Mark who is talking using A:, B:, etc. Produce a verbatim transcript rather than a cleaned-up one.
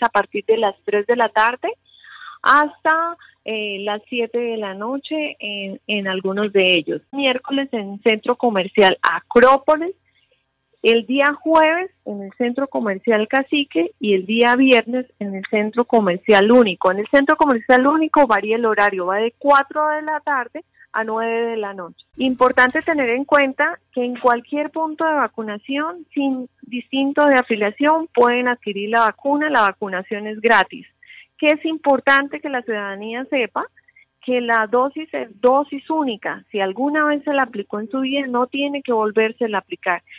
A: a partir de las tres de la tarde hasta eh, las siete de la noche en, en algunos de ellos. Miércoles en el Centro Comercial Acrópolis, el día jueves en el Centro Comercial Cacique y el día viernes en el Centro Comercial Único. En el Centro Comercial Único varía el horario, va de cuatro de la tarde a nueve de la noche. Importante tener en cuenta que en cualquier punto de vacunación, sin distinto de afiliación, pueden adquirir la vacuna. La vacunación es gratis. Que es importante que la ciudadanía sepa que la dosis es dosis única. Si alguna vez se la aplicó en su vida, no tiene que volvérsela a aplicar.